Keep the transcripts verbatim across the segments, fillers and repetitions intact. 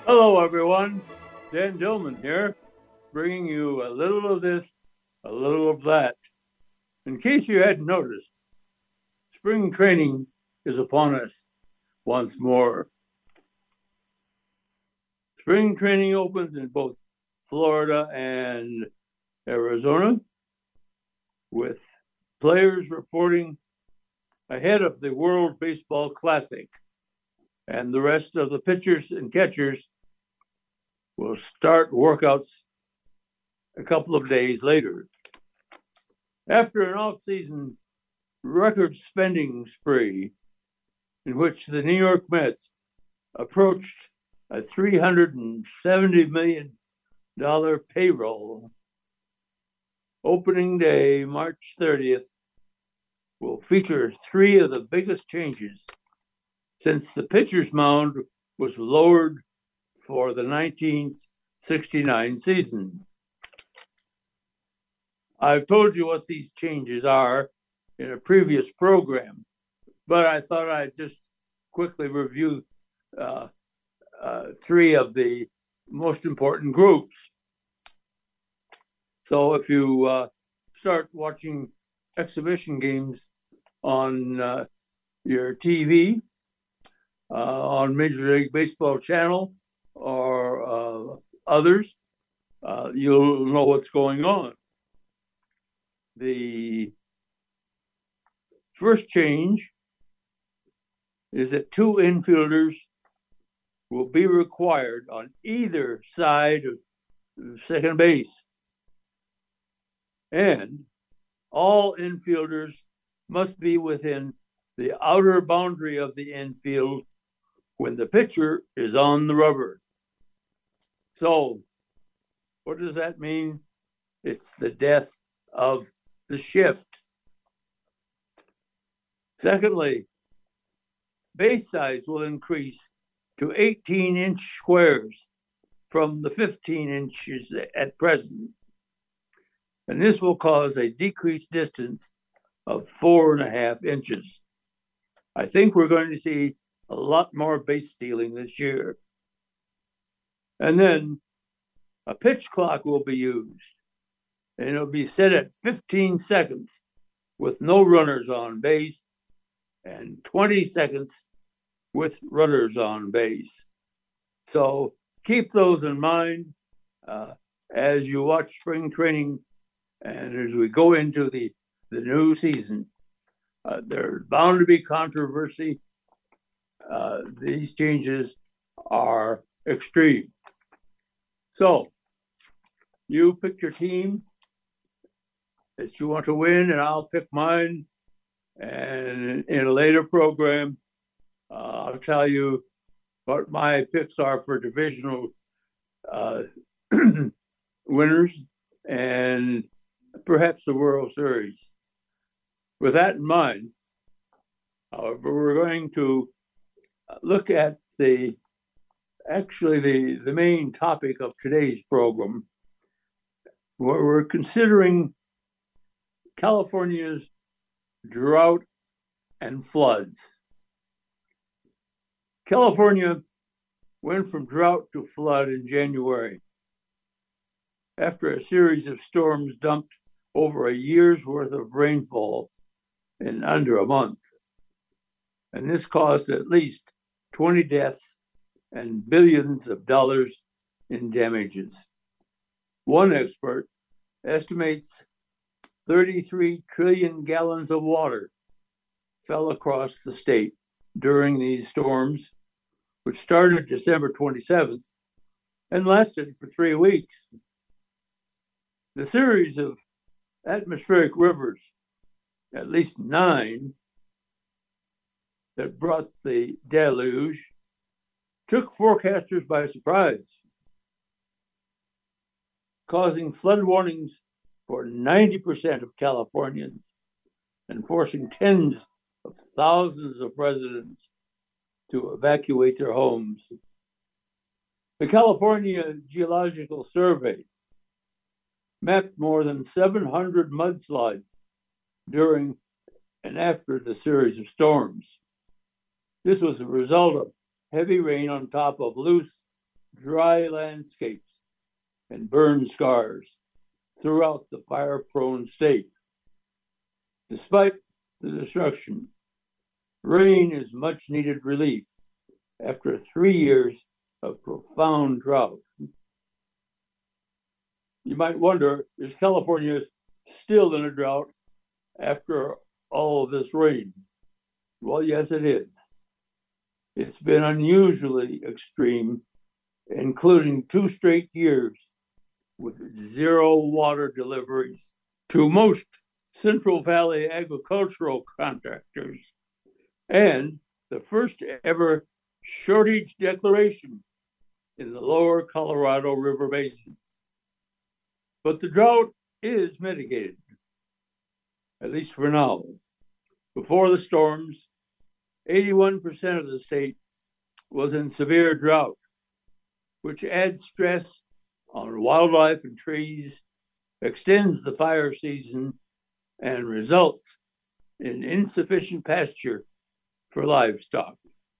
Hello, everyone. Dan Dillman here, bringing you a little of this, a little of that. In case you hadn't noticed, spring training is upon us once more. Spring training opens in both Florida and Arizona, with players reporting ahead of the World Baseball Classic, and the rest of the pitchers and catchers will start workouts a couple of days later. After an off-season record spending spree in which the New York Mets approached a three hundred seventy million dollars payroll, opening day, March thirtieth, will feature three of the biggest changes since the pitcher's mound was lowered for the nineteen sixty-nine season. I've told you what these changes are in a previous program, but I thought I'd just quickly review uh, uh, three of the most important groups. So if you uh, start watching exhibition games on uh, your T V, uh, on Major League Baseball channel or uh, others, uh, you'll know what's going on. The first change is that two infielders will be required on either side of second base. And all infielders must be within the outer boundary of the infield when the pitcher is on the rubber. So, what does that mean? It's the death of the shift. Secondly, base size will increase to eighteen inch squares from the fifteen inches at present. And this will cause a decreased distance of four and a half inches. I think we're going to see a lot more base stealing this year. And then a pitch clock will be used, and it'll be set at fifteen seconds with no runners on base and twenty seconds with runners on base. So keep those in mind uh, as you watch spring training and as we go into the, the new season. Uh, there's bound to be controversy. Uh, these changes are extreme. So you pick your team that you want to win, and I'll pick mine. And in a later program, uh, I'll tell you what my picks are for divisional uh, winners and perhaps the World Series. With that in mind, however, we're going to look at the actually the, the main topic of today's program, where we're considering California's drought and floods. California went from drought to flood in January after a series of storms dumped over a year's worth of rainfall in under a month. And this caused at least twenty deaths and billions of dollars in damages. One expert estimates thirty-three trillion gallons of water fell across the state during these storms, which started December twenty-seventh and lasted for three weeks. The series of atmospheric rivers, at least nine, that brought the deluge, took forecasters by surprise, causing flood warnings for ninety percent of Californians and forcing tens of thousands of residents to evacuate their homes. The California Geological Survey mapped more than seven hundred mudslides during and after the series of storms. This was a result of heavy rain on top of loose dry landscapes and burn scars throughout the fire-prone state. Despite the destruction, rain is much needed relief after three years of profound drought. You might wonder, is California still in a drought after all of this rain? Well, yes, it is. It's been unusually extreme, including two straight years with zero water deliveries to most Central Valley agricultural contractors, and the first ever shortage declaration in the lower Colorado River Basin. But the drought is mitigated, at least for now. Before the storms, eighty-one percent of the state was in severe drought, which adds stress on wildlife and trees, extends the fire season, and results in insufficient pasture for livestock.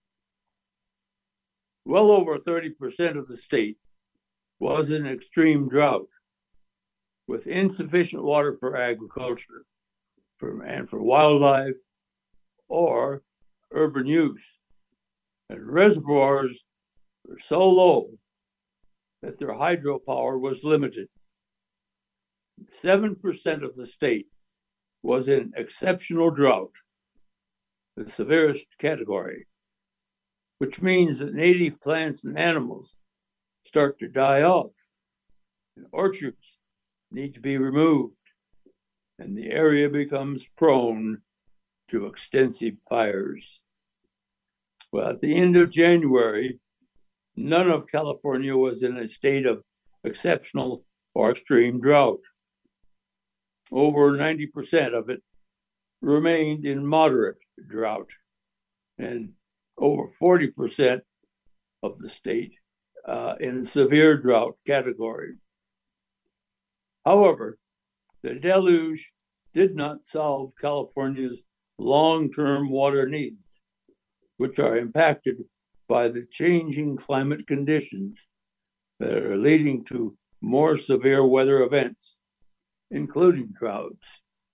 Well over thirty percent of the state was in extreme drought, with insufficient water for agriculture for, and for wildlife or urban use. And reservoirs were so low that their hydropower was limited. seven percent of the state was in exceptional drought, the severest category, which means that native plants and animals start to die off, and orchards need to be removed, and the area becomes prone to extensive fires. Well, at the end of January, none of California was in a state of exceptional or extreme drought. Over ninety percent of it remained in moderate drought, and over forty percent of the state uh, in severe drought category. However, the deluge did not solve California's long-term water needs, which are impacted by the changing climate conditions that are leading to more severe weather events, including droughts.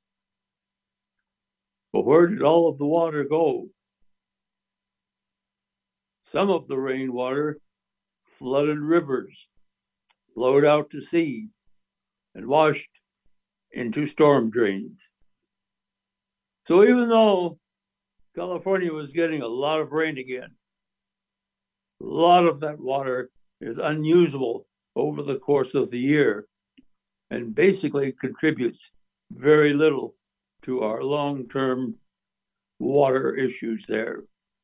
But where did all of the water go? Some of the rainwater flooded rivers, flowed out to sea, and washed into storm drains. So even though California was getting a lot of rain again, a lot of that water is unusable over the course of the year and basically contributes very little to our long-term water issues there.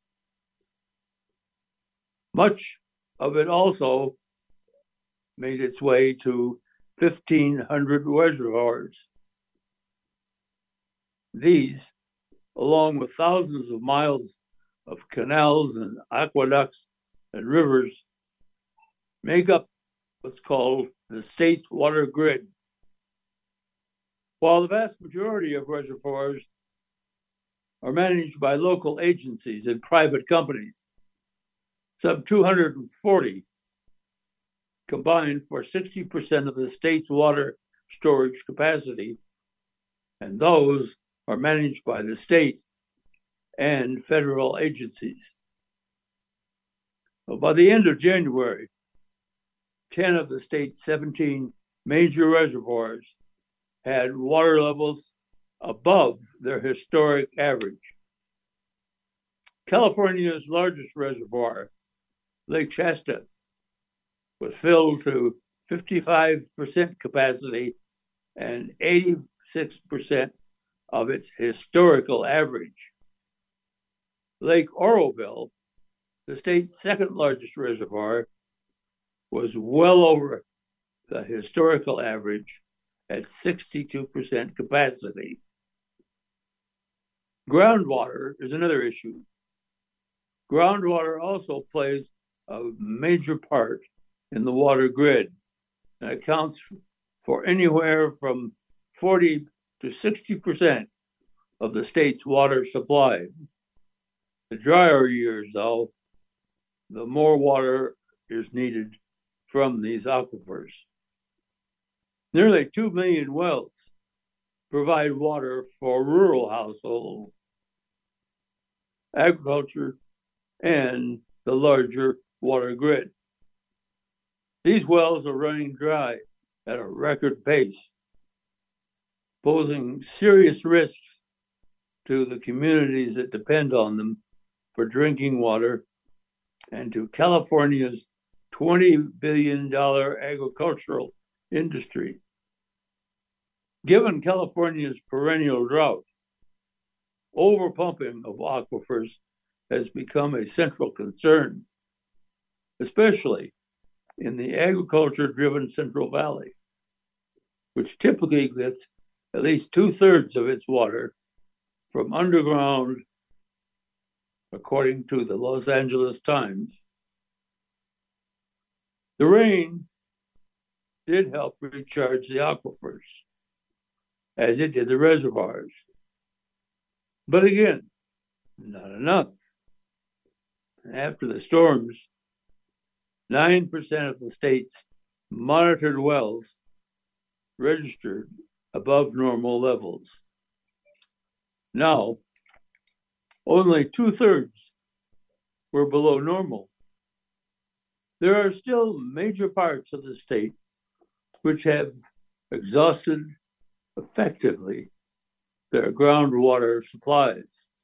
Much of it also made its way to fifteen hundred reservoirs. These, along with thousands of miles of canals and aqueducts and rivers, make up what's called the state's water grid. While the vast majority of reservoirs are managed by local agencies and private companies, some two hundred forty combined for sixty percent of the state's water storage capacity, and those are managed by the state and federal agencies. Well, by the end of January, ten of the state's seventeen major reservoirs had water levels above their historic average. California's largest reservoir, Lake Shasta, was filled to fifty-five percent capacity and eighty-six percent of its historical average. Lake Oroville, the state's second largest reservoir, was well over the historical average at sixty-two percent capacity. Groundwater is another issue. Groundwater also plays a major part in the water grid and accounts for anywhere from forty to sixty percent of the state's water supply. The drier years, though, the more water is needed from these aquifers. Nearly two million wells provide water for rural households, agriculture, and the larger water grid. These wells are running dry at a record pace, posing serious risks to the communities that depend on them for drinking water and to California's twenty billion dollars agricultural industry. Given California's perennial drought, overpumping of aquifers has become a central concern, especially in the agriculture-driven Central Valley, which typically gets at least two-thirds of its water from underground, according to the Los Angeles Times. The rain did help recharge the aquifers, as it did the reservoirs. But again, not enough. After the storms, nine percent of the state's monitored wells registered above normal levels. Now, only two-thirds were below normal. There are still major parts of the state which have exhausted effectively their groundwater supplies.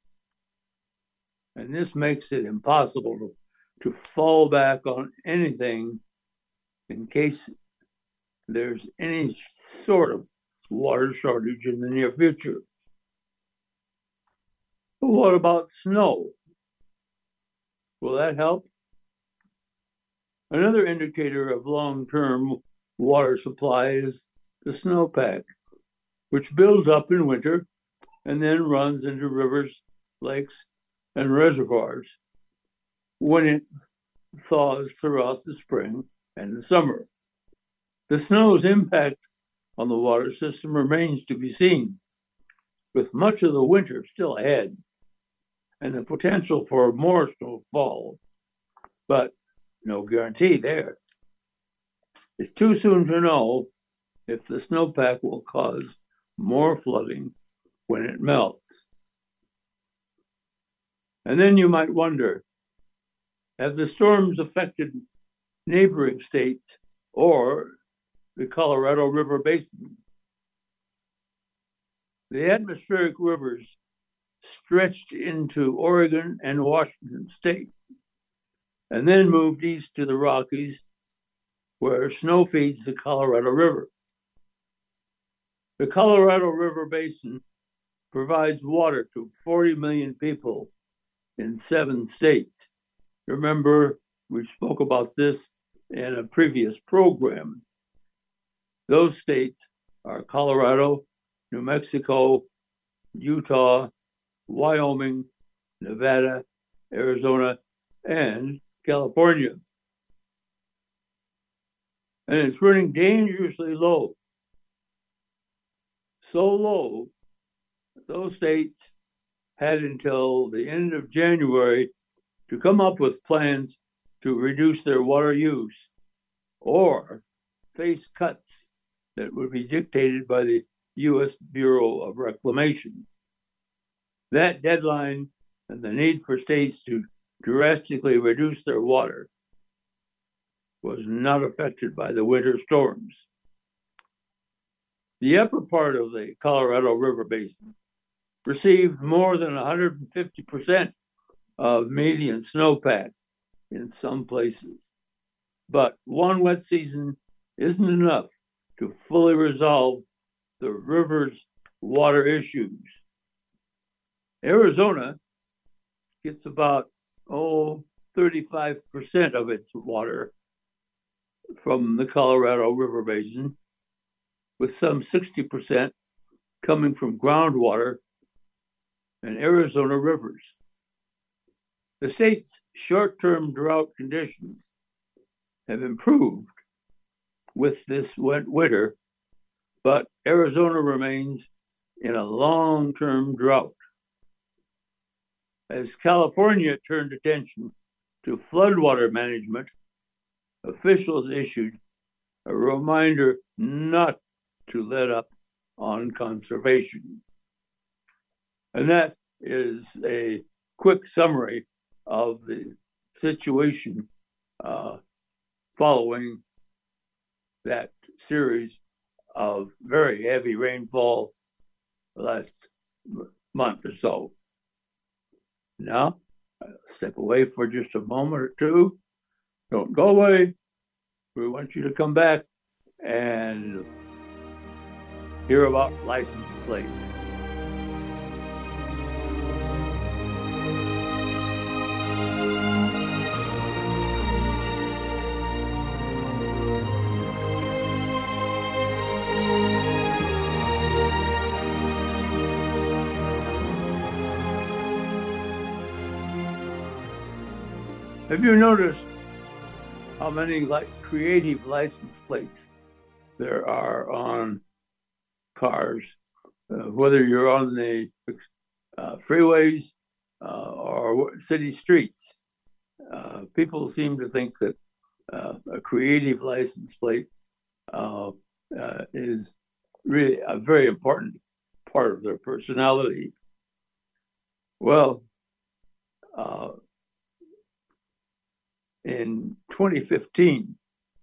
And this makes it impossible to, to fall back on anything in case there's any sort of water shortage in the near future. But what about snow? Will that help? Another indicator of long-term water supply is the snowpack, which builds up in winter and then runs into rivers, lakes, and reservoirs when it thaws throughout the spring and the summer. The snow's impact on the water system remains to be seen, with much of the winter still ahead and the potential for more snowfall, but no guarantee there. It's too soon to know if the snowpack will cause more flooding when it melts. And then you might wonder, have the storms affected neighboring states or the Colorado River Basin? The atmospheric rivers stretched into Oregon and Washington state, and then moved east to the Rockies, where snow feeds the Colorado River. The Colorado River Basin provides water to forty million people in seven states. Remember, we spoke about this in a previous program. Those states are Colorado, New Mexico, Utah, Wyoming, Nevada, Arizona, and California. And it's running dangerously low. So low, those states had until the end of January to come up with plans to reduce their water use or face cuts that would be dictated by the U S Bureau of Reclamation. That deadline and the need for states to drastically reduce their water was not affected by the winter storms. The upper part of the Colorado River Basin received more than one hundred fifty percent of median snowpack in some places. But one wet season isn't enough to fully resolve the river's water issues. Arizona gets about, oh, thirty-five percent of its water from the Colorado River Basin, with some sixty percent coming from groundwater and Arizona rivers. The state's short-term drought conditions have improved with this wet winter, but Arizona remains in a long-term drought. As California turned attention to floodwater management, officials issued a reminder not to let up on conservation. And that is a quick summary of the situation uh, following that series of very heavy rainfall last month or so. Now, I'll step away for just a moment or two. Don't go away. We want you to come back and hear about license plates. Have you noticed how many like creative license plates there are on cars, uh, whether you're on the uh, freeways uh, or city streets? Uh, people seem to think that uh, a creative license plate uh, uh, is really a very important part of their personality. Well, uh, in twenty fifteen,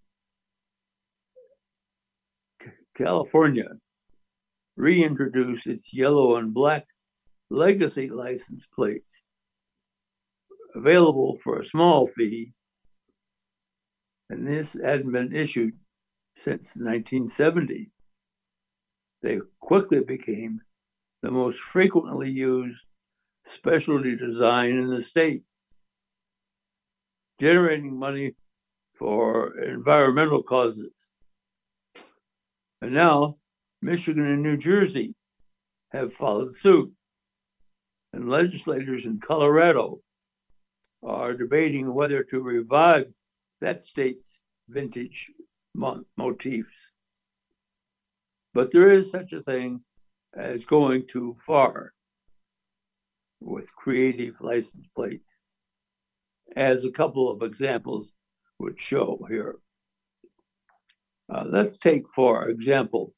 California reintroduced its yellow and black legacy license plates, available for a small fee, and this hadn't been issued since nineteen seventy. They quickly became the most frequently used specialty design in the state, generating money for environmental causes. And now Michigan and New Jersey have followed suit, and legislators in Colorado are debating whether to revive that state's vintage motifs. But there is such a thing as going too far with creative license plates, as a couple of examples would show here. Uh, let's take, for example,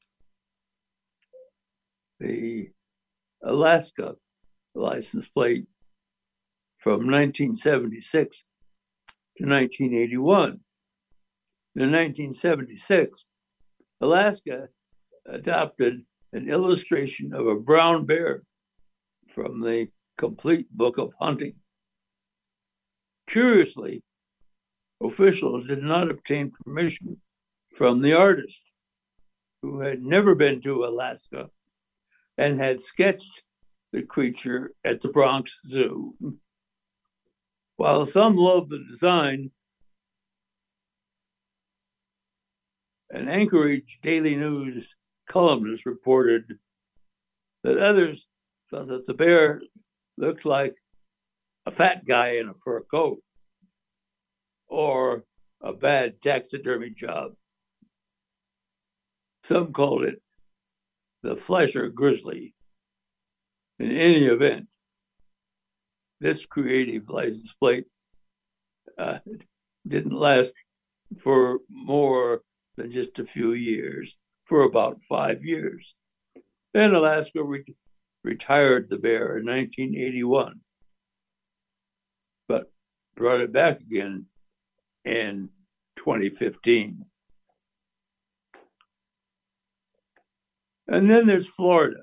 the Alaska license plate from nineteen seventy-six to nineteen eighty-one. In nineteen seventy-six, Alaska adopted an illustration of a brown bear from the Complete Book of Hunting. Curiously, officials did not obtain permission from the artist, who had never been to Alaska and had sketched the creature at the Bronx Zoo. While some loved the design, an Anchorage Daily News columnist reported that others thought that the bear looked like a fat guy in a fur coat or a bad taxidermy job. Some called it the Fleischer Grizzly. In any event, this creative license plate uh, didn't last for more than just a few years, for about five years. Then Alaska re- retired the bear in nineteen eighty-one, but brought it back again in twenty fifteen. And then there's Florida.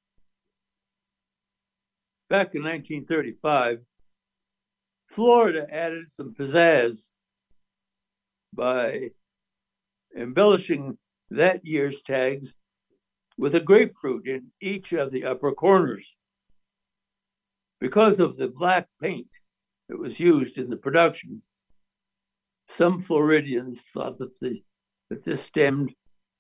Back in nineteen thirty-five, Florida added some pizzazz by embellishing that year's tags with a grapefruit in each of the upper corners. Because of the black paint that was used in the production, some Floridians thought that, the, that this stemmed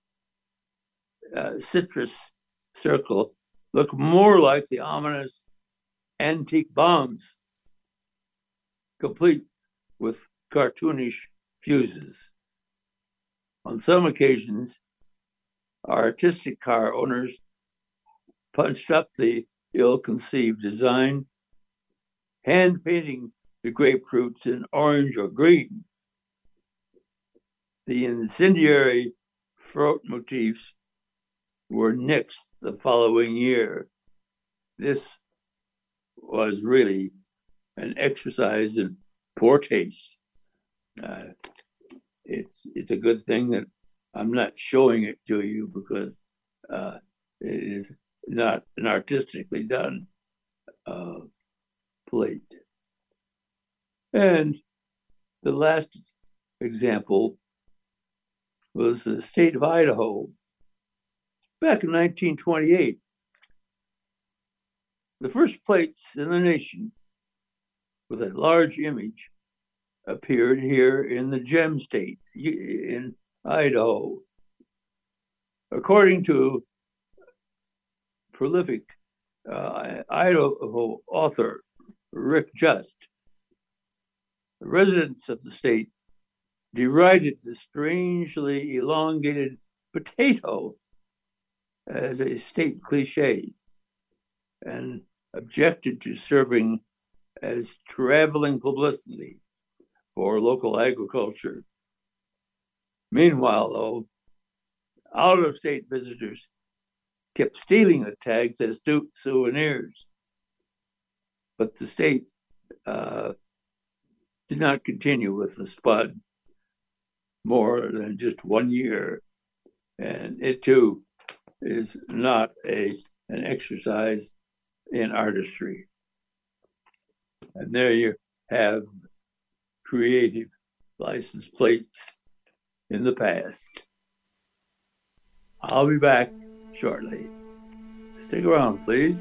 uh, citrus circle looked more like the ominous antique bombs, complete with cartoonish fuses. On some occasions, artistic car owners punched up the ill-conceived design, hand painting the grapefruits in orange or green. The incendiary throat motifs were nixed the following year. This was really an exercise in poor taste. Uh, it's it's a good thing that I'm not showing it to you because uh, it is not an artistically done uh, plate. And the last example was the state of Idaho. Back in nineteen twenty-eight, the first plates in the nation with a large image appeared here in the Gem State in Idaho. According to prolific uh, Idaho author Rick Just, the residents of the state derided the strangely elongated potato as a state cliche and objected to serving as traveling publicity for local agriculture. Meanwhile, though, out-of-state visitors kept stealing the tags as souvenirs, but the state uh, did not continue with the spud more than just one year, and it too is not a an exercise in artistry. And there you have creative license plates in the past. I'll be back shortly. Stick around, please.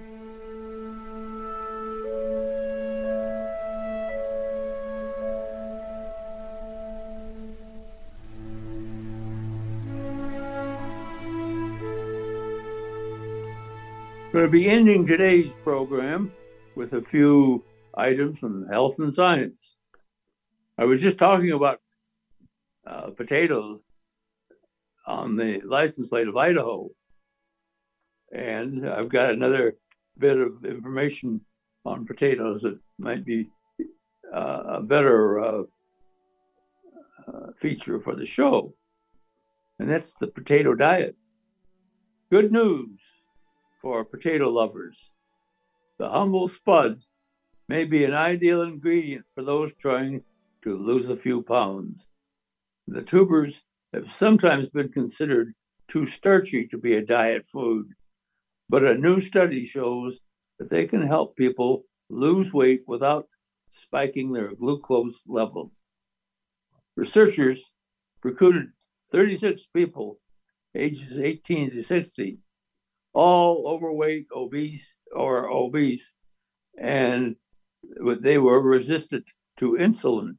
I'm going to be ending today's program with a few items from health and science. I was just talking about uh, potatoes on the license plate of Idaho, and I've got another bit of information on potatoes that might be uh, a better uh, uh, feature for the show, and that's the potato diet. Good news for potato lovers. The humble spud may be an ideal ingredient for those trying to lose a few pounds. The tubers have sometimes been considered too starchy to be a diet food, but a new study shows that they can help people lose weight without spiking their glucose levels. Researchers recruited thirty-six people ages eighteen to sixty, all overweight, obese, or obese, and they were resistant to insulin.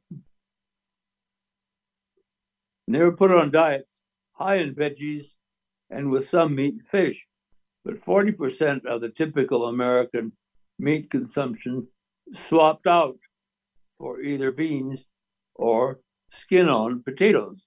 And they were put on diets high in veggies and with some meat and fish, but forty percent of the typical American meat consumption swapped out for either beans or skin-on potatoes.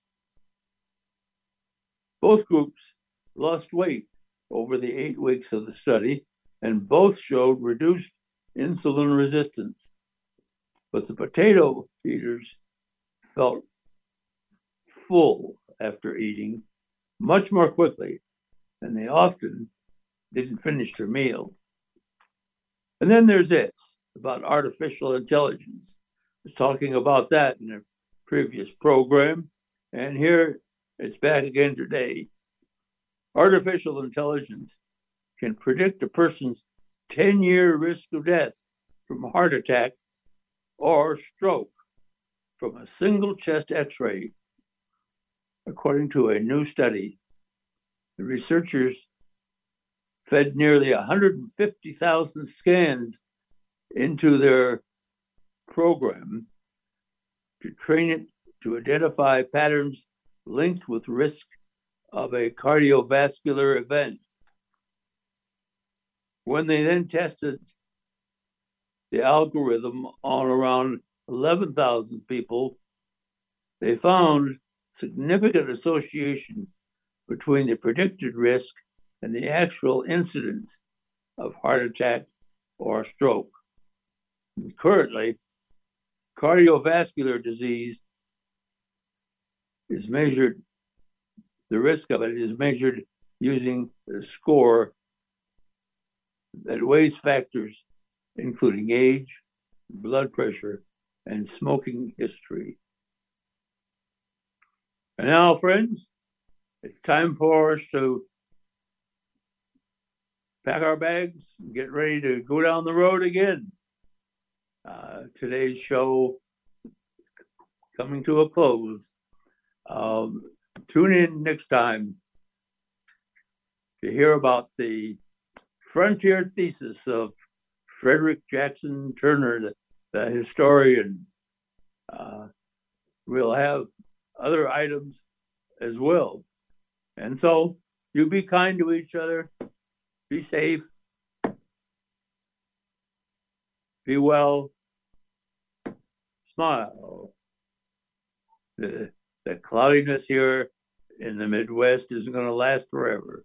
Both groups lost weight over the eight weeks of the study, and both showed reduced insulin resistance. But the potato eaters felt full after eating much more quickly, and they often didn't finish their meal. And then there's this about artificial intelligence. I was talking about that in a previous program, and here it's back again today. Artificial intelligence can predict a person's ten-year risk of death from a heart attack or stroke from a single chest X-ray. According to a new study, the researchers fed nearly one hundred fifty thousand scans into their program to train it to identify patterns linked with risk of a cardiovascular event. When they then tested the algorithm on around eleven thousand people, they found significant association between the predicted risk and the actual incidence of heart attack or stroke. And currently, cardiovascular disease is measured, the risk of it is measured using a score that weighs factors including age, blood pressure, and smoking history. And now, friends, it's time for us to pack our bags and get ready to go down the road again. Uh, today's show is coming to a close. Um, tune in next time to hear about the frontier thesis of Frederick Jackson Turner, the, the historian. Uh, we'll have other items as well. And so you be kind to each other, be safe, be well, smile. The, the cloudiness here in the Midwest isn't going to last forever.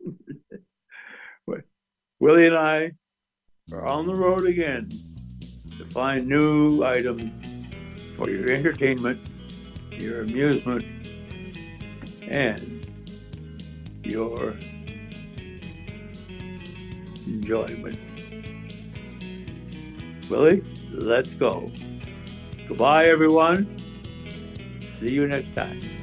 Willie and I are on the road again to find new items for your entertainment, your amusement, and your enjoyment. Willie, let's go. Goodbye, everyone. See you next time.